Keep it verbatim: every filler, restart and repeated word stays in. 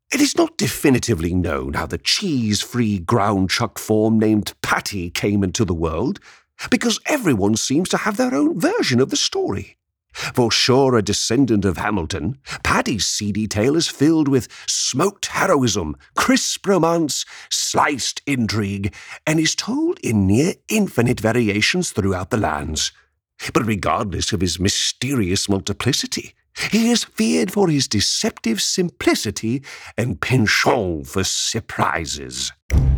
It is not definitively known how the cheese-free ground chuck form named Patty came into the world, because everyone seems to have their own version of the story. For sure a descendant of Hamilton, Paddy's seedy tale is filled with smoked heroism, crisp romance, sliced intrigue, and is told in near infinite variations throughout the lands. But regardless of his mysterious multiplicity, he is feared for his deceptive simplicity and penchant for surprises.